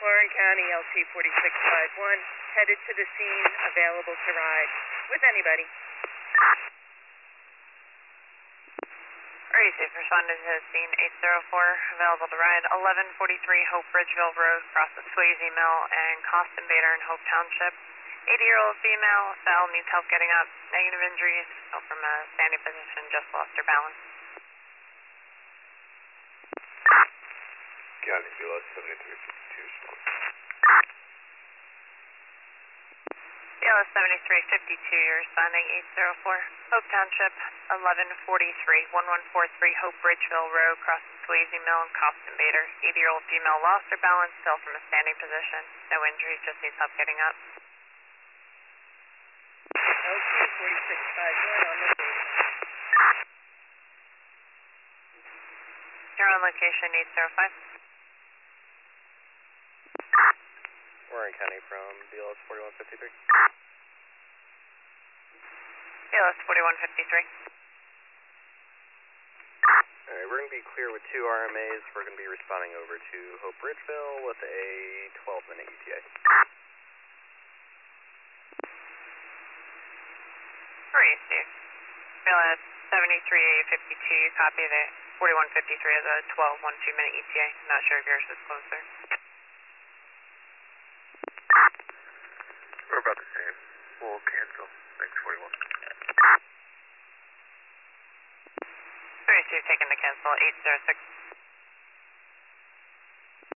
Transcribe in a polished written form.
Warren County, LT 4651, headed to the scene, available to ride with anybody. Safe responded to the scene, 804, available to ride, 1143 Hope Bridgeville Road, across the Swayze Mill and Costin Bader in Hope Township. 80-year-old female, fell, needs help getting up, negative injuries, fell from a standing position, just lost her balance. County, BLS 7352, small. BLS 7352, you're responding, 804, Hope Township, 1143, 1143 Hope Bridgeville Road, across the Swayze Mill and Costin Bader. 80-year-old female lost her balance, fell from a standing position, no injuries, just needs help getting up. LT 4651 on location. You're on location, 805. Warren County from BLS 4153. BLS 4153. Alright, we're going to be clear with 2 RMAs. We're going to be responding over to Hope Bridgeville with a 12-minute ETA. Where are you, Steve? BLS 7352, copy the 4153 as a 12, 1-2-minute ETA. Not sure if yours is closer. We're about the same. We'll cancel. Thanks, 41. Steve, taking the cancel, 806.